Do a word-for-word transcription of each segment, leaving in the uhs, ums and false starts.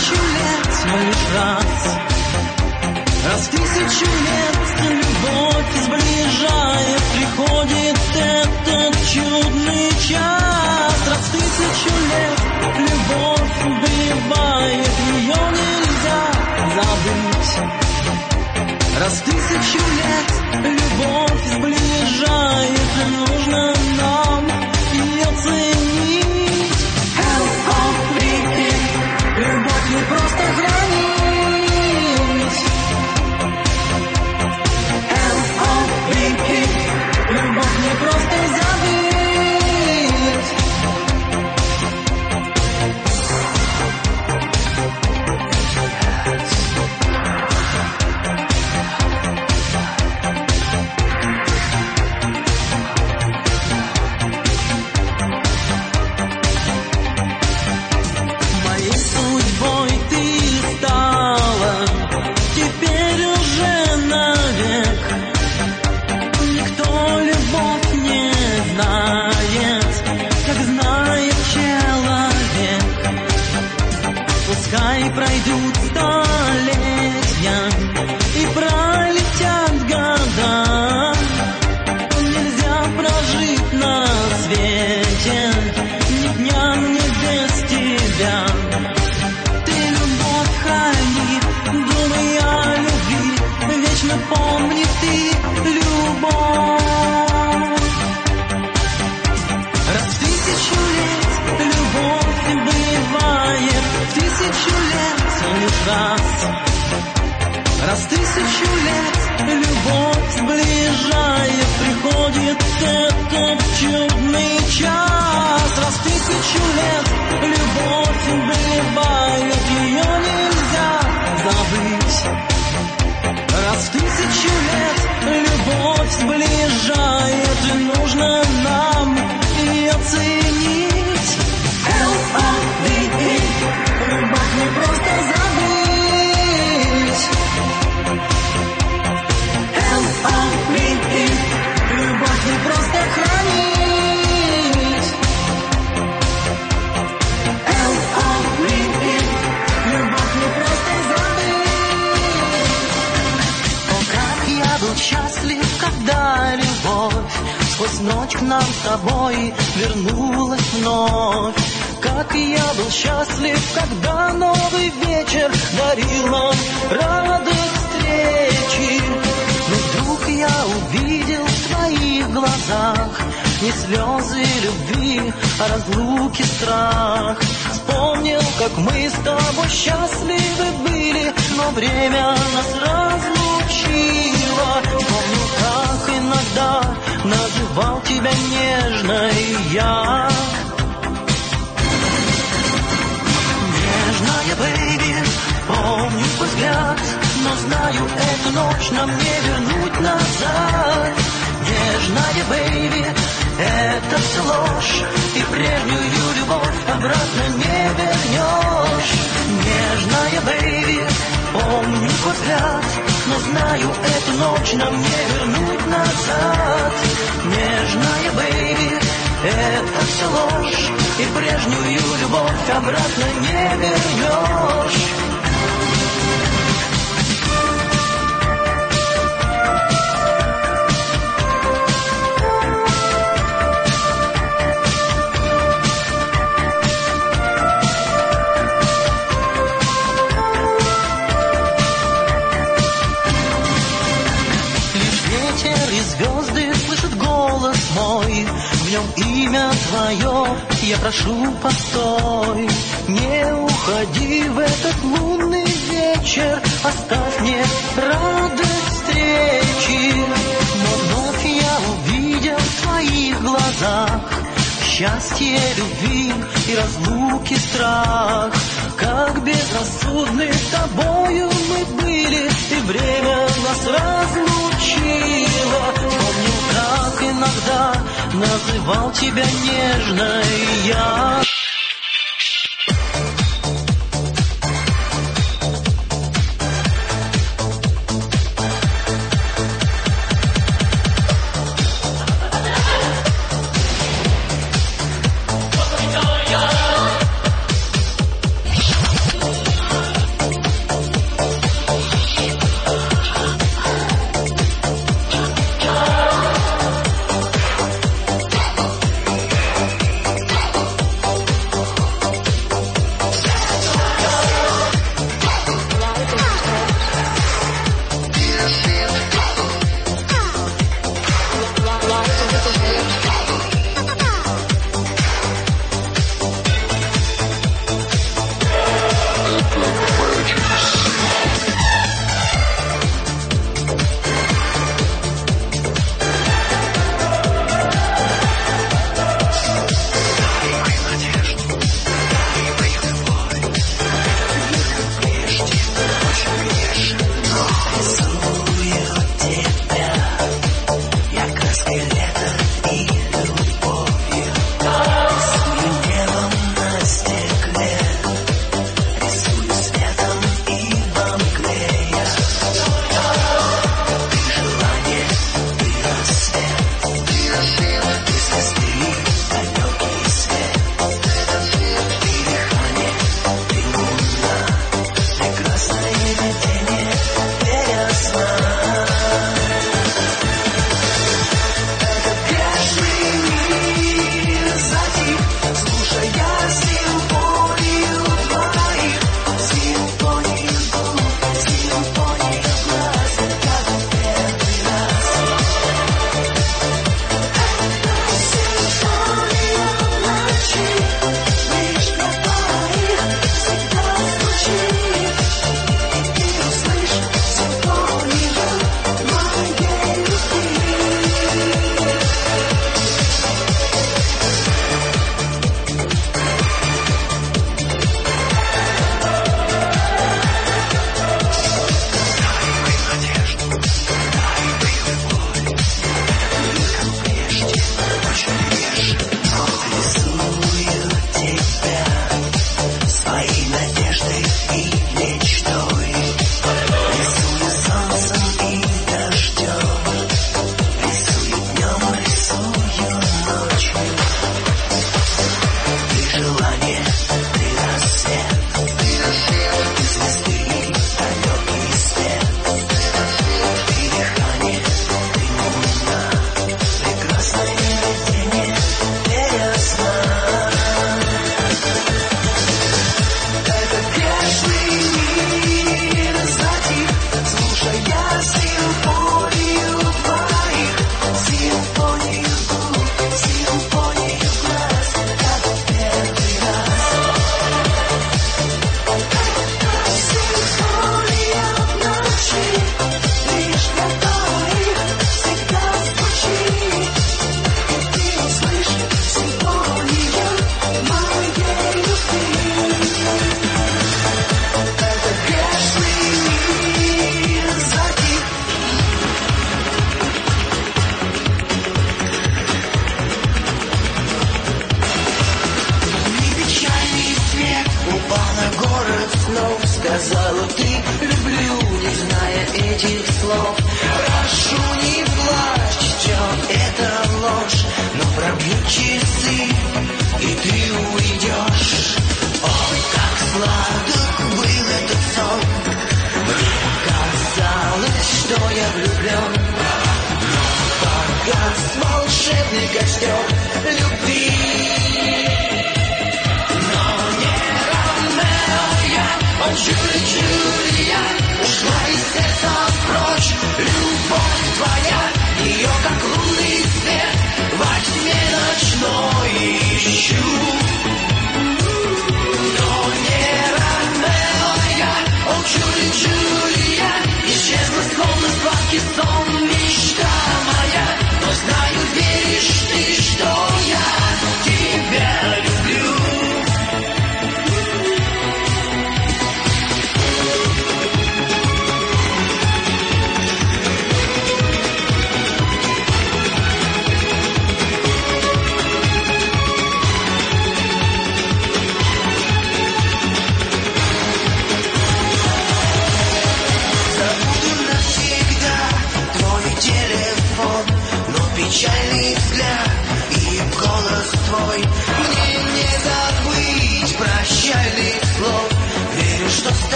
тысячу лет лишь раз, раз в тысячу лет любовь сближает, приходит этот чудный час. Раз в тысячу лет любовь убивает, ее нельзя забыть. Раз в тысячу лет любовь сближает, нужно нам ее ценить. Hell of Viking, любовь не просто хранить. Hell of Viking, любовь не просто забыть. Пускай пройдут столетия и пролетят года, нельзя прожить на свете ни дня мне без тебя. Ты любовь храни, думай о любви, вечно помни ты любовь. Раз в тысячу лет любовь бывает, тысячу лет лишь раз, раз в тысячу лет любовь сближает, приходит этот чудный час. Раз в тысячу лет любовь убивает, ее нельзя забыть. Раз в тысячу лет любовь сближает, и нужно нам ее ценить. Hell of the King, любовь не просто забыть. Hell of the King, любовь не просто хранить. Hell of the King, любовь не просто забыть. О, как я был счастлив, когда любовь сквозь ночь к нам с тобой вернулась вновь. Как я был счастлив, когда новый вечер дарил нам радость встречи. Но вдруг я увидел в твоих глазах не слезы любви, а разлуки страх. Вспомнил, как мы с тобой счастливы были, но время нас разлучило. Вспомнил, как иногда называл тебя нежно и я. Нежная, бэйби, помню твой взгляд, но знаю, эту ночь нам не вернуть назад. Нежная, бэйби, это все ложь, и прежнюю любовь обратно не вернешь. Нежная, бэйби, помню твой взгляд, но знаю, эту ночь нам не вернуть назад. Нежная, бэйби, это все ложь, и прежнюю любовь обратно не вернешь. Лишь ветер и звезды слышат голос мой, в нем имя твое, я прошу, постой. Не уходи в этот лунный вечер, оставь мне радость встречи. Но вновь я увидел в твоих глазах счастье любви и разлуки страх. Как безрассудны с тобою мы были, и время нас разлучило. Помню, как иногда называл тебя нежно и я.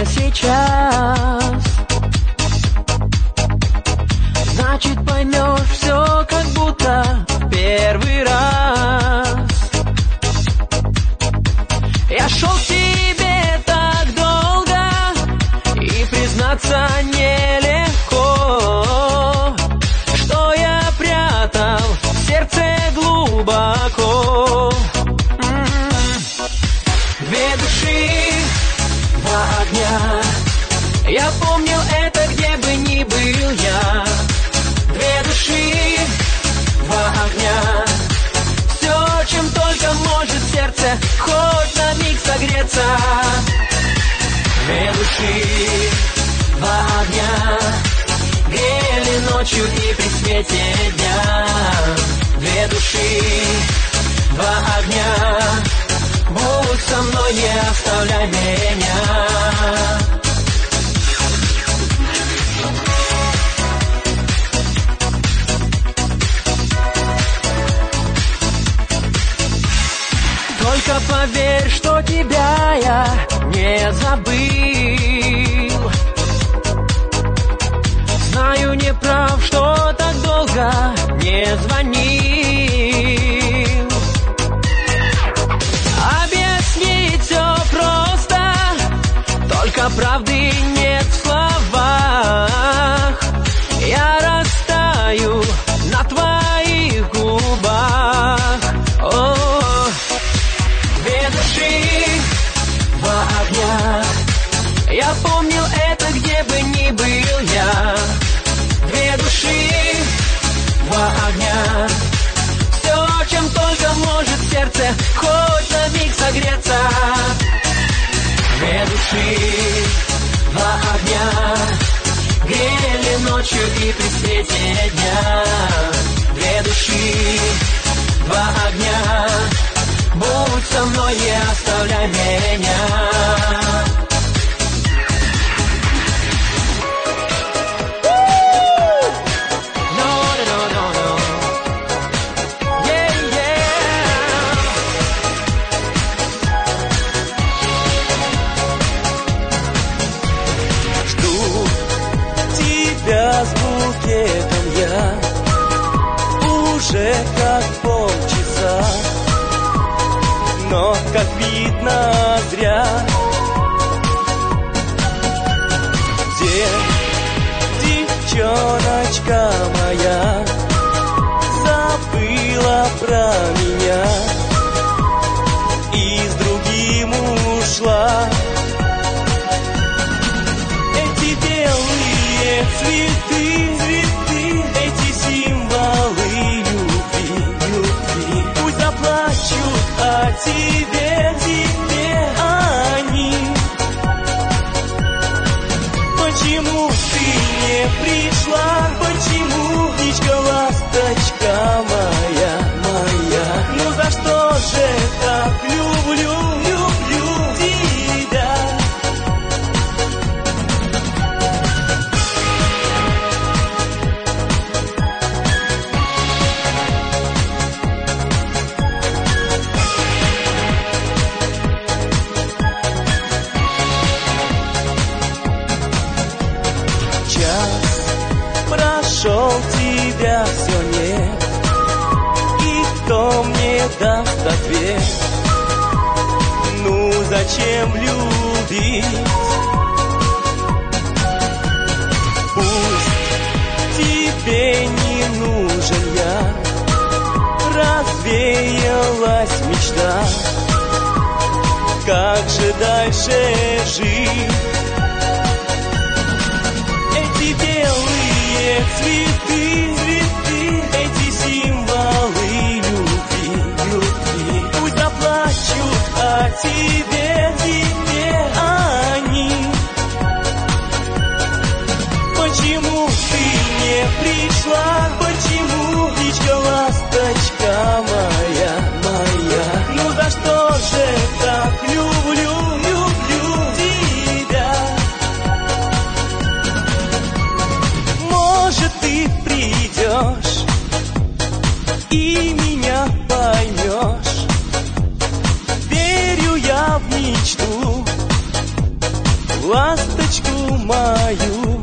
сейчас. Значит, поймешь все, как будто первый раз. Я шел к тебе так долго, и признаться нелегко, что я прятал в сердце глубоко. Две души, два огня. Я помнил это, где бы ни был я. Две души, два огня. Все, чем только может сердце хоть на миг согреться. Две души, два огня. Грели ночью и при свете дня. Две души, два огня. Будь со мной, не оставляй меня. Только поверь, что тебя я не забыл. Знаю, не прав, что так долго не звонил. Объяснить все просто, только правды нет в словах. Я растаю на твоих губах. О, две души, два огня. Я помнил это, где бы ни был я. Две души, два огня. Все, чем только может сердце хоть на миг согреться. Две души, два огня. Грели ночью и при свете дня. Две души, два огня. Будь со мной, не оставляй меня. С букетом я уже как полчаса, но, как видно, зря. Где девчоночка моя забыла про меня и с другим ушла? Эти белые цветы, цветы, эти символы любви, любви, пусть заплачут о тебе, тебе они. Почему ты не пришла? Почему, птичка, ласточка моя, моя? Ну за что же так люблю, люблю тебя? Прошел, тебя все нет, и кто мне даст ответ? Ну зачем любить? Пусть тебе не нужен я, развеялась мечта. Как же дальше жить? Эти белые цветы, цветы, эти символы любви, любви, пусть заплачут о тебе, тебе они. Почему ты не пришла? Почему, птичка, ласточка моя, моя? Ну за что же так люблю, люблю тебя? Может, ты придешь и меня поймешь. Верю я в мечту, ласку мою.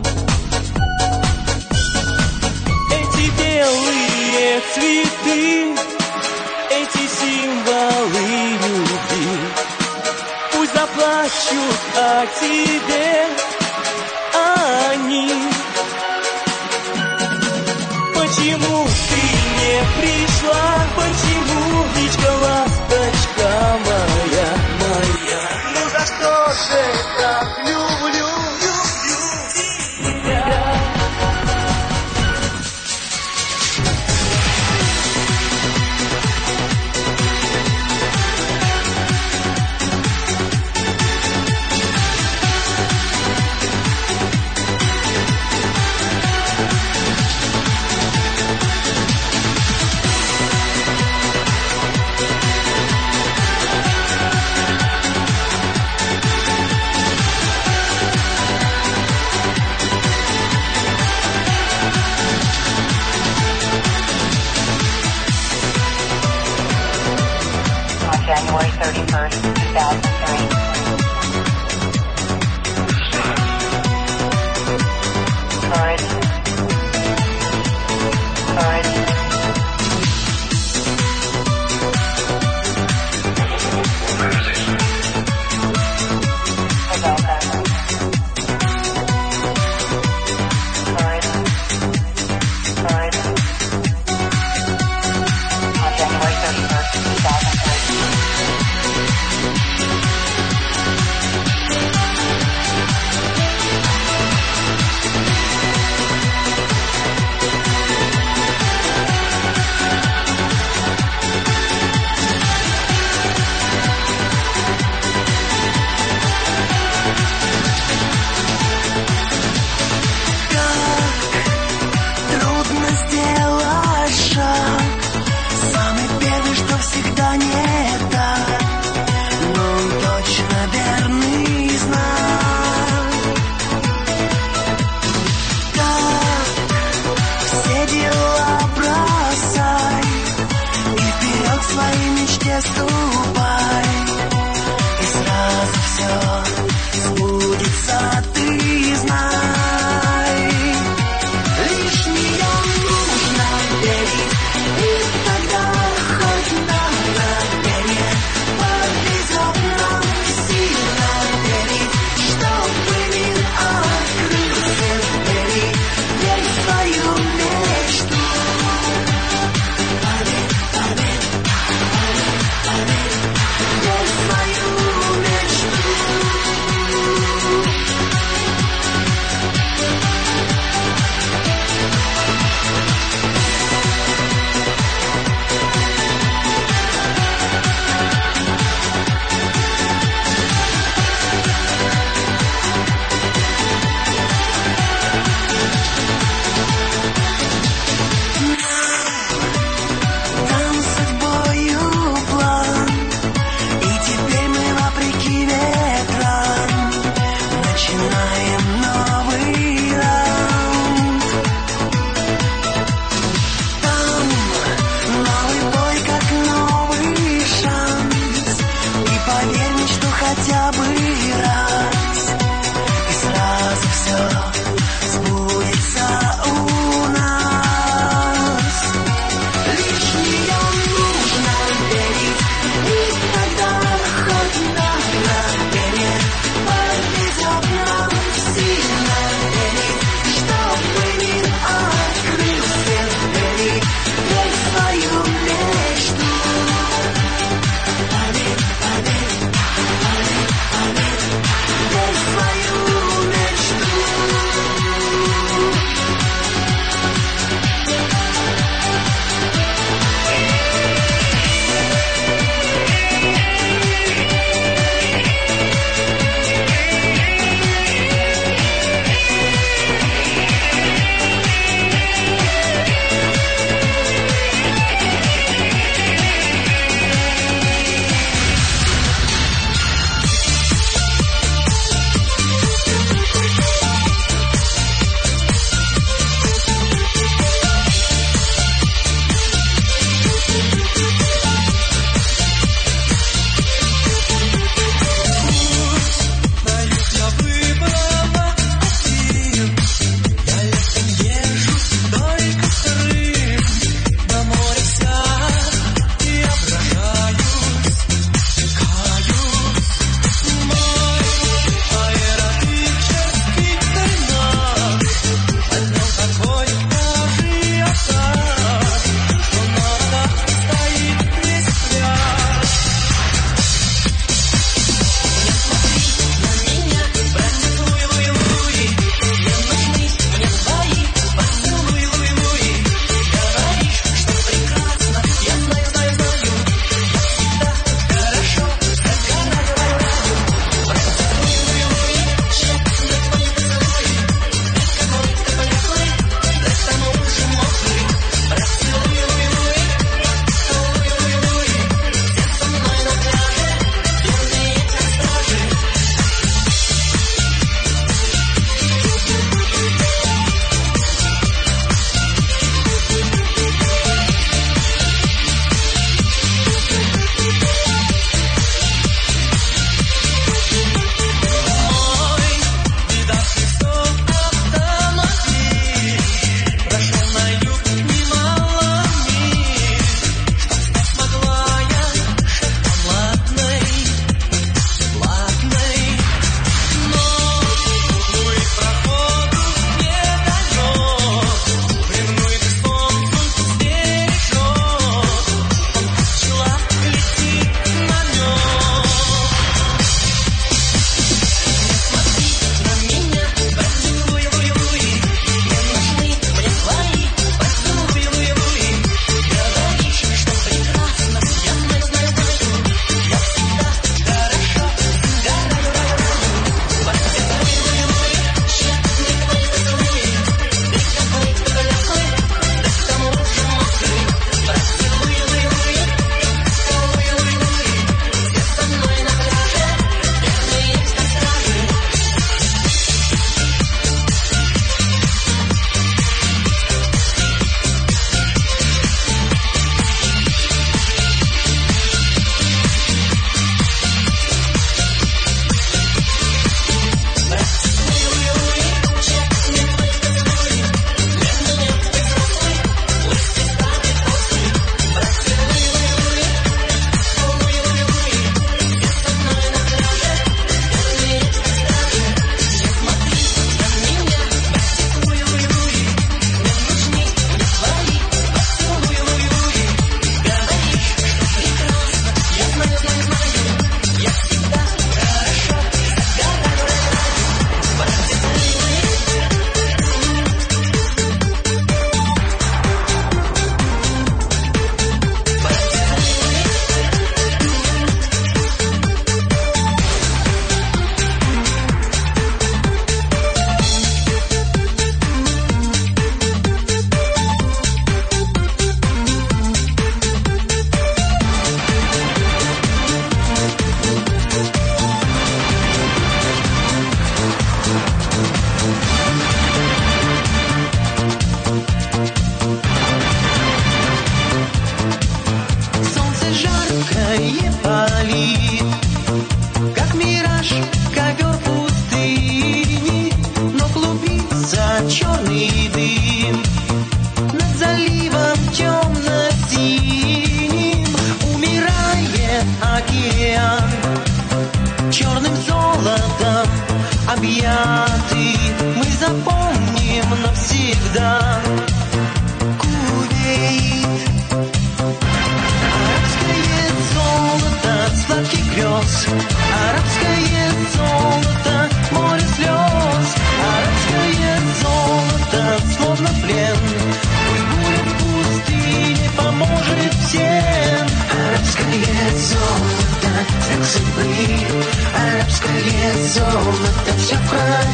Эти белые цветы, эти символы любви, пусть заплачут о тебе они. Почему ты не пришла? Почему, птичка, ласточка моя, моя? Ну за что же так люблю, люблю тебя? January thirty-first, two thousand three. Courage. Courage. Pavelka. Courage. Courage. On January thirty-first, two thousand three.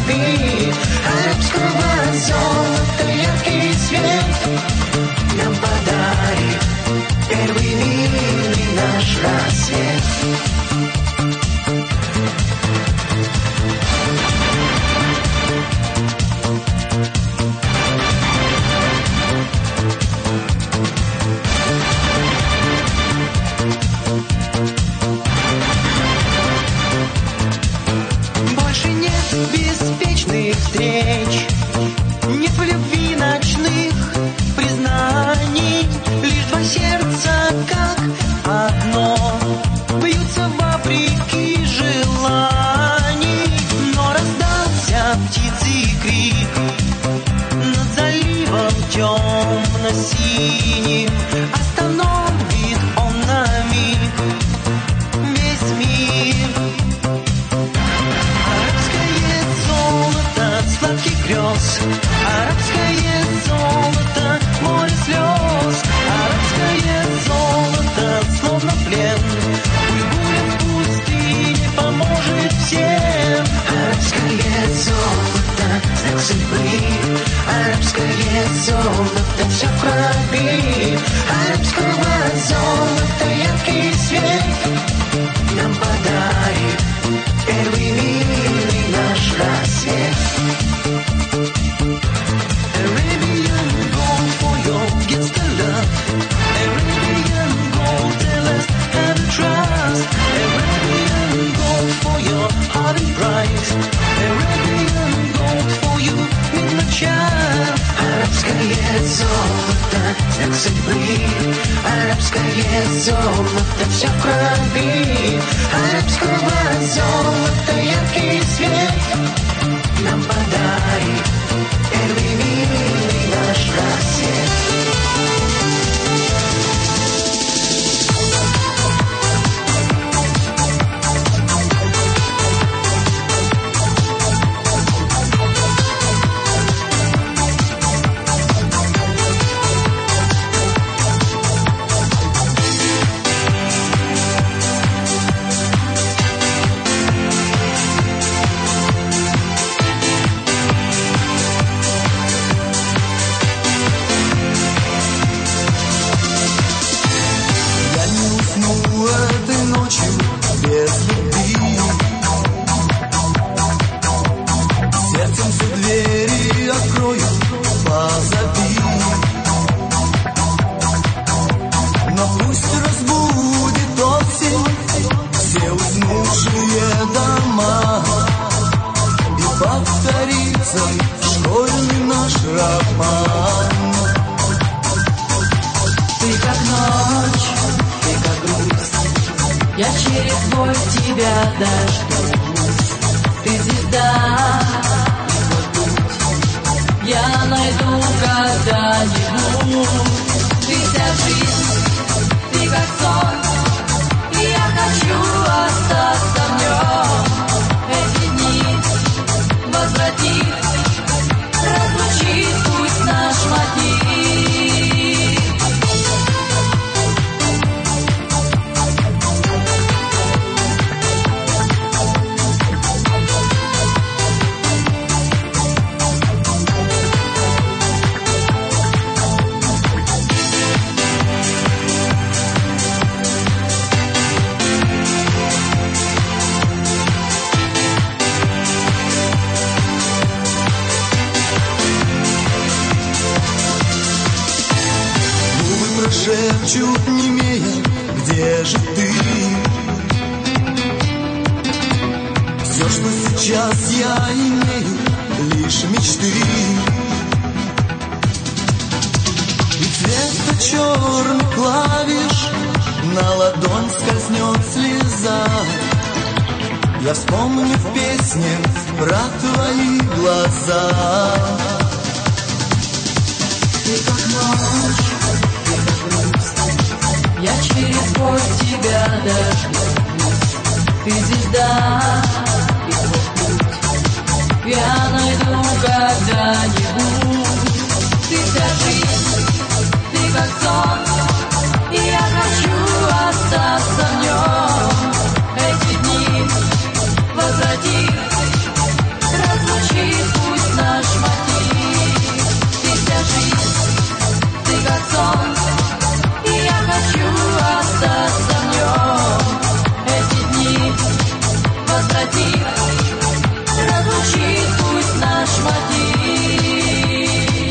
корабли арабского золота яркий свет нам подарит первый милый наш рассвет. Больше нет беспечных встреч, нет в любви ночных признаний, лишь два сердца как одно бьются вопреки желаний. Но раздался птицый крик над заливом темно-синим, остановит он на миг весь мир. Арабское золото сладких грез, арабское золото море слез, арабское золото словно плен, пусть буря в пустыне поможет всем. Арабское золото знак судьбы, арабское золото все в крови, арабского золота яркий свет нам подарит первый милый наш рассвет. Arabian gold for your gifts to love, Arabian gold tell us how to trust, Arabian gold for your heart and price, Arabian gold for you with my child. Арабское золото знак судьбы, арабское золото все в крови, арабского золота яркий свет нам подарит первый милый наш рассвет. Шепчут немея, где же ты? Все, что сейчас я имею, лишь мечты. И цвета черных клавиш на ладонь скользнет слеза. Я вспомню в песне про твои глаза. Ты как ночь, я через боль тебя дождусь. Ты звезда, и твой путь я найду когда-нибудь. Ты вся жизнь, ты как сон, и я хочу остаться в нем. Эти дни возвратить, разлучить. сон, и я хочу остаться в нем. Эти дни возвратит, разлучит пусть наш мотив.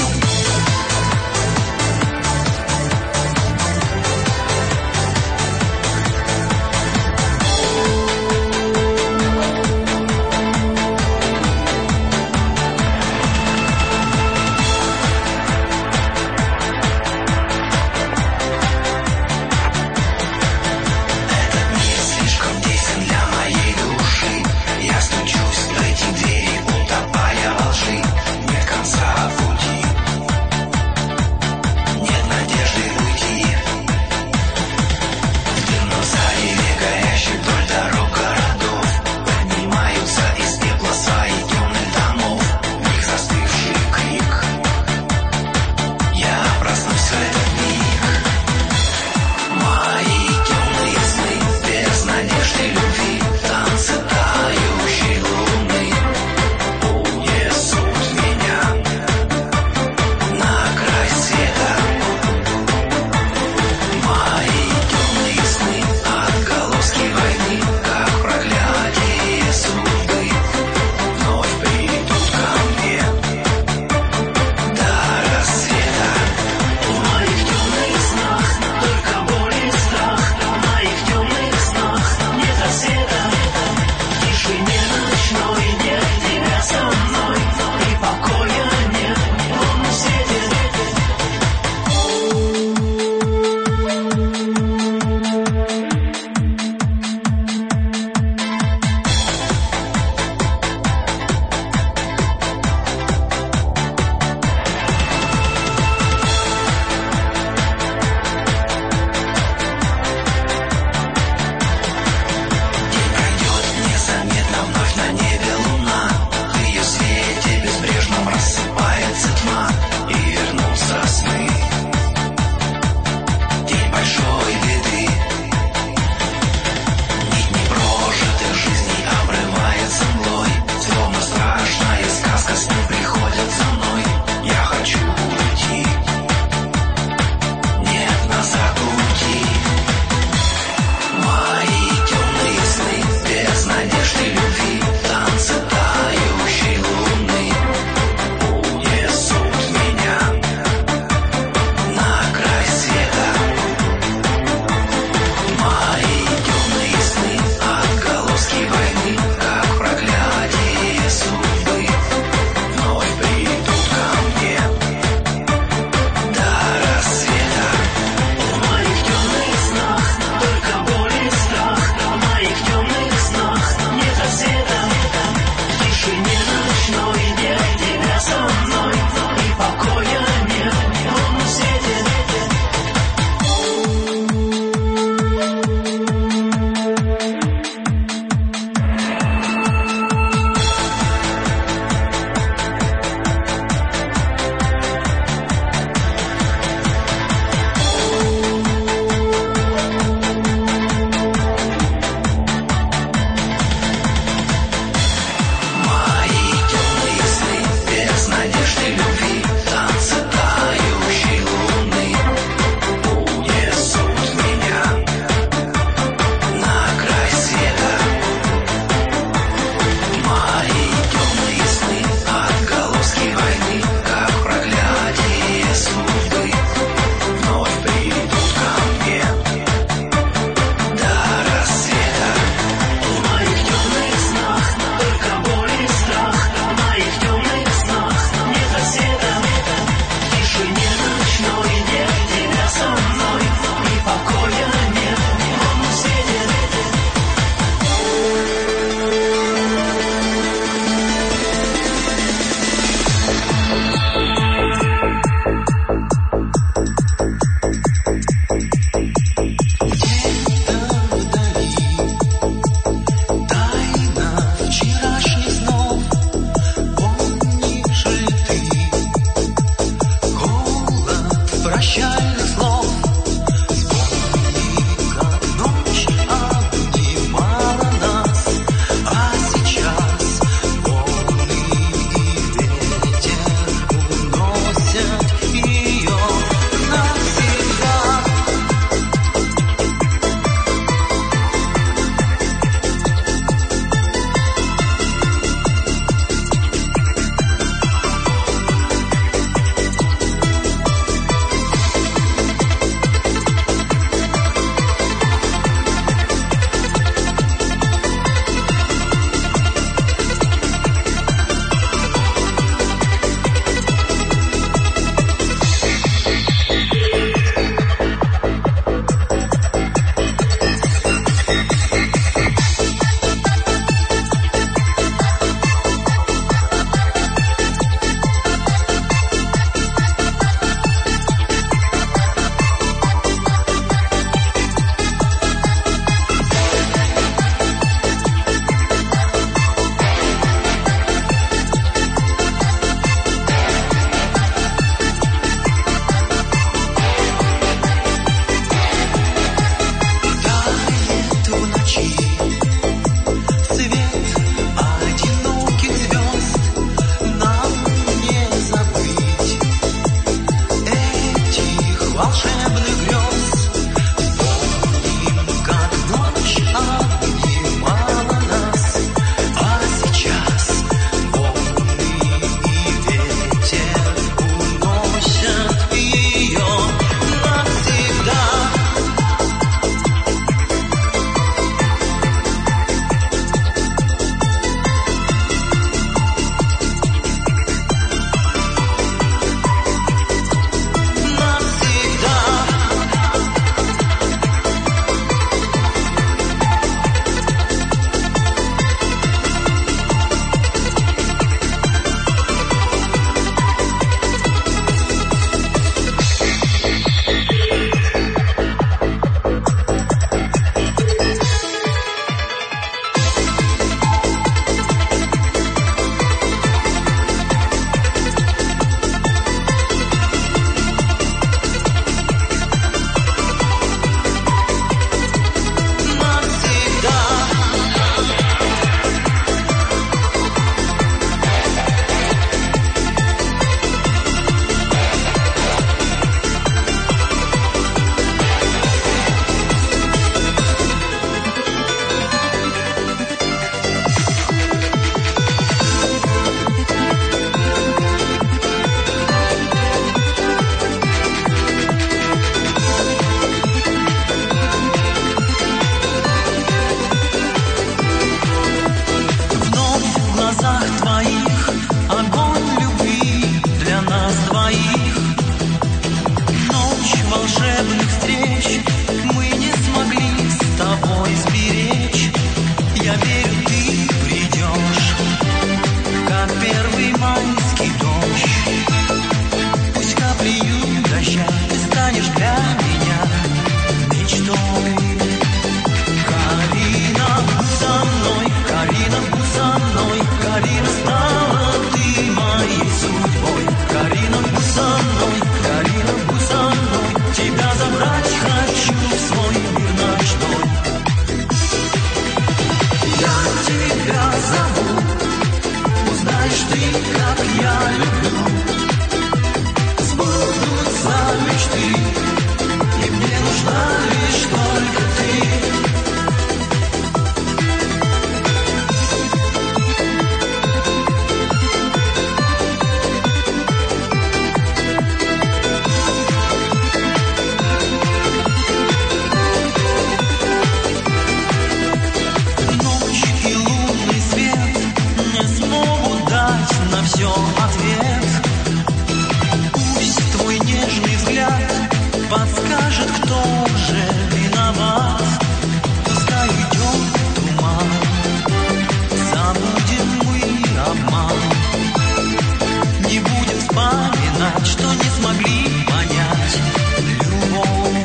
скажет, кто же виноват. Пускай уйдет туман, забудем мы обман. Не будем вспоминать, что не смогли понять любовь.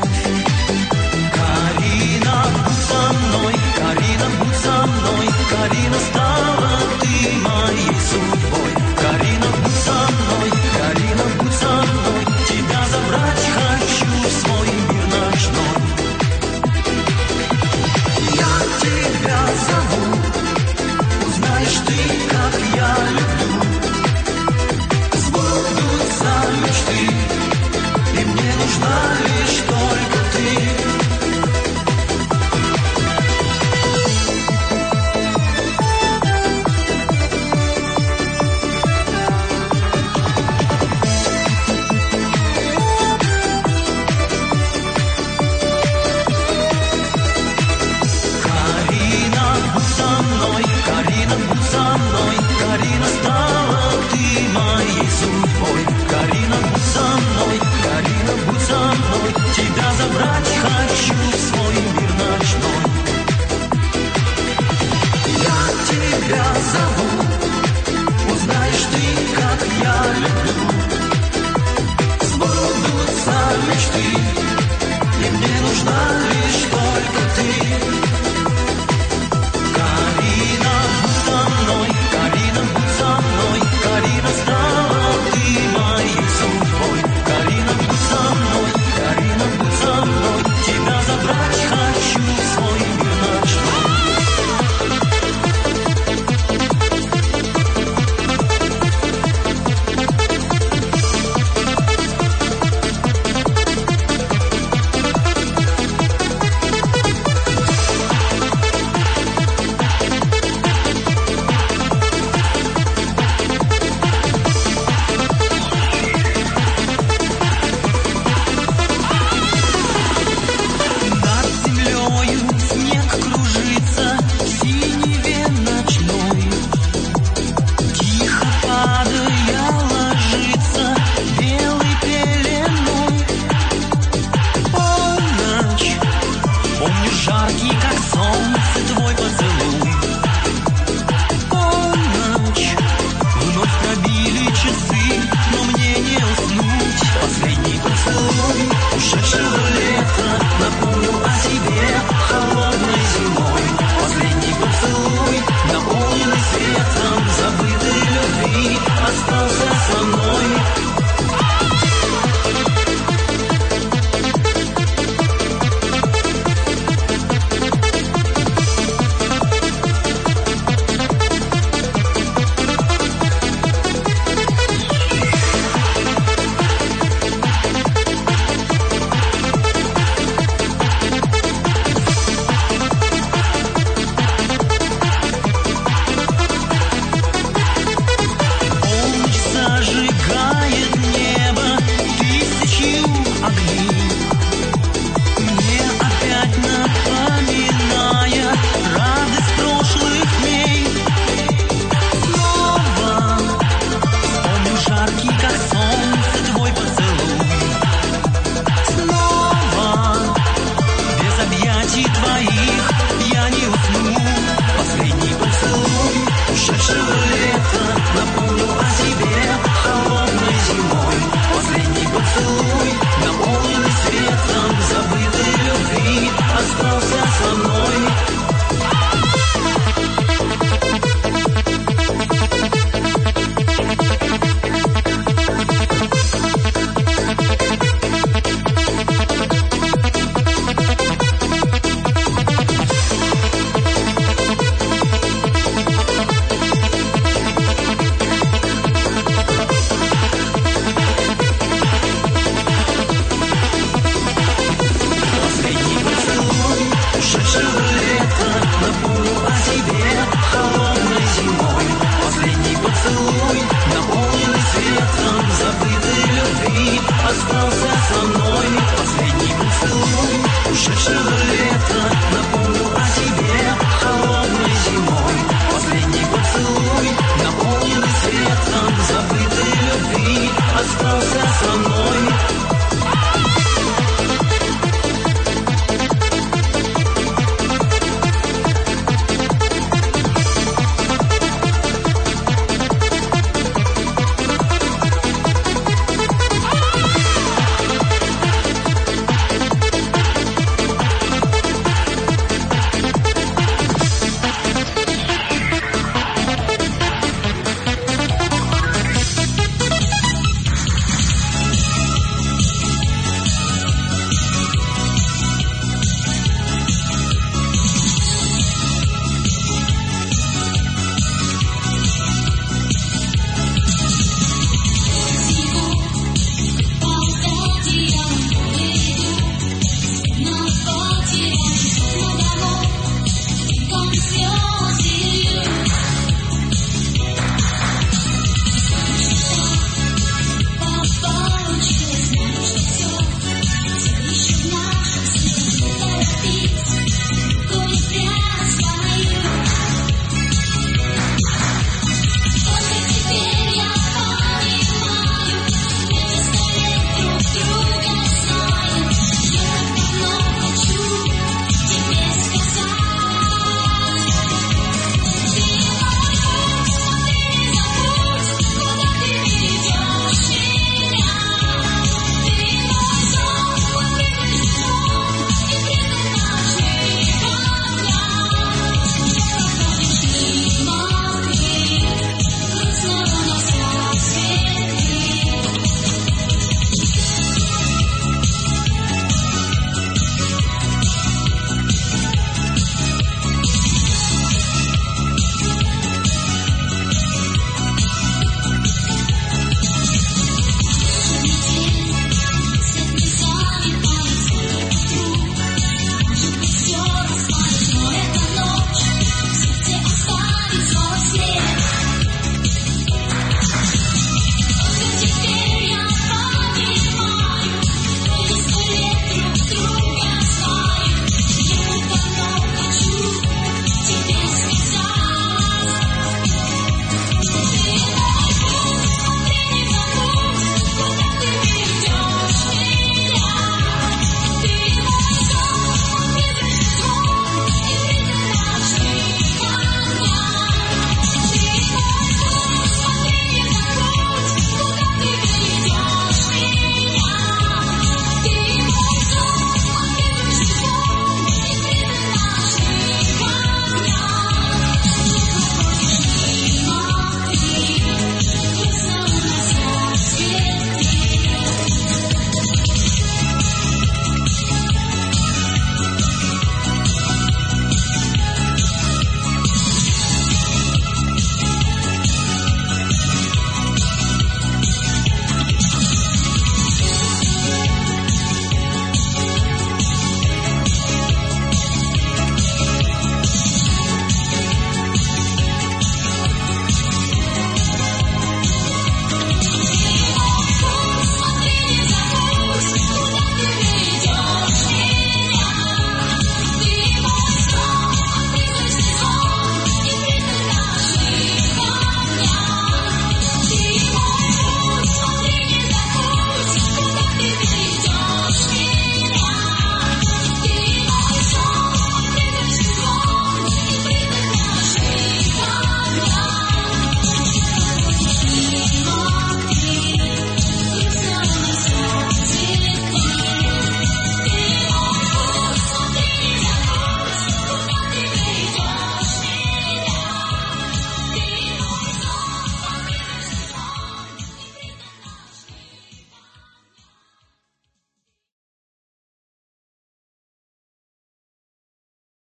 Карина, будь со мной, Карина, будь со мной, Карина, стала ты моей судьбой. Карина, будь со мной, Карина, будь со мной, тебя забрать хочу в свой мир ночной. Я тебя зову, узнаешь ты, как я люблю. Сбудутся мечты, и мне нужна лишь только ты. Карина, будь со мной, Карина, стала ты моей судьбой. Карина, будь со мной, Карина, будь со мной, тебя забрать хочу в свой мир ночной. Я тебя зову, узнаешь ты, как я люблю. Сбудутся мечты, и мне нужна лишь только ты. Карина, будь со мной, Карина, будь со мной, Карина, стала ты моей судьбой. Карина, будь со мной, Карина, будь со мной, тебя забрать хочу в свой мир ночной. остался со мной.